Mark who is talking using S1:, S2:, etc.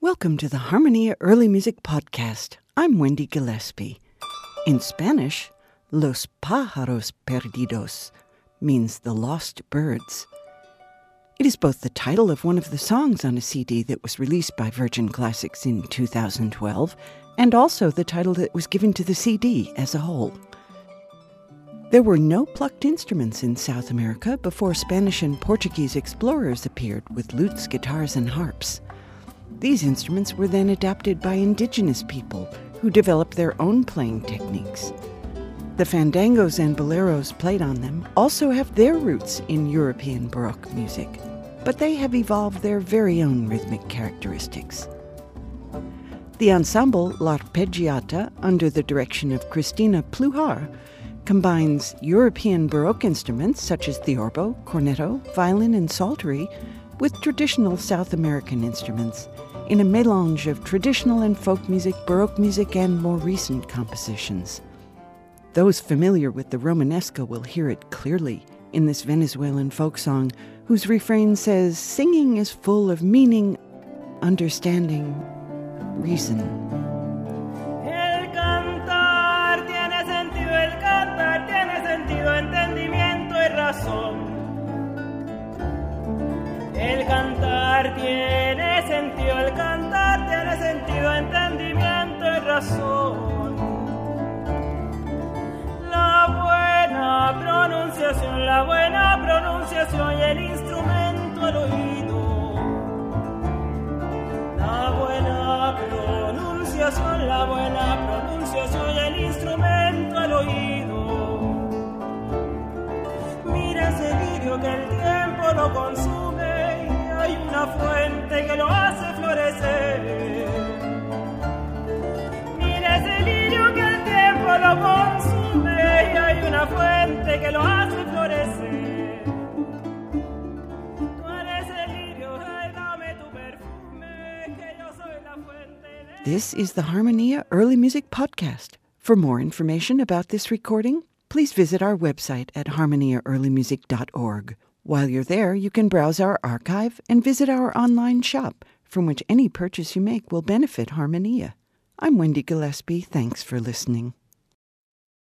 S1: Welcome to the Harmonia Early Music Podcast. I'm Wendy Gillespie. In Spanish, Los Pájaros Perdidos means the lost birds. It is both the title of one of the songs on a CD that was released by Virgin Classics in 2012, and also the title that was given to the CD as a whole. There were no plucked instruments in South America before Spanish and Portuguese explorers appeared with lutes, guitars, and harps. These instruments were then adapted by indigenous people who developed their own playing techniques. The fandangos and boleros played on them also have their roots in European Baroque music, but they have evolved their very own rhythmic characteristics. The ensemble L'Arpeggiata, under the direction of Cristina Pluhar, combines European Baroque instruments such as theorbo, cornetto, violin, and psaltery with traditional South American instruments in a mélange of traditional and folk music, Baroque music, and more recent compositions. Those familiar with the Romanesca will hear it clearly in this Venezuelan folk song, whose refrain says, "Singing is full of meaning, understanding, reason."
S2: El cantar tiene sentido, entendimiento y razón. El cantar tiene sentido, entendimiento y razón. La buena pronunciación y el instrumento al oído. La buena pronunciación y el instrumento al oído. Mira ese lirio que el tiempo lo consume y hay una fuente que lo hace florecer. Mira ese lirio que el tiempo lo consume y hay una fuente que lo hace florecer. Tú eres el lirio, dame tu perfume, que yo soy la fuente de...
S1: This is the Harmonia Early Music Podcast. For more information about this recording, please visit our website at harmoniaearlymusic.org. While you're there, you can browse our archive and visit our online shop, from which any purchase you make will benefit Harmonia. I'm Wendy Gillespie. Thanks for listening.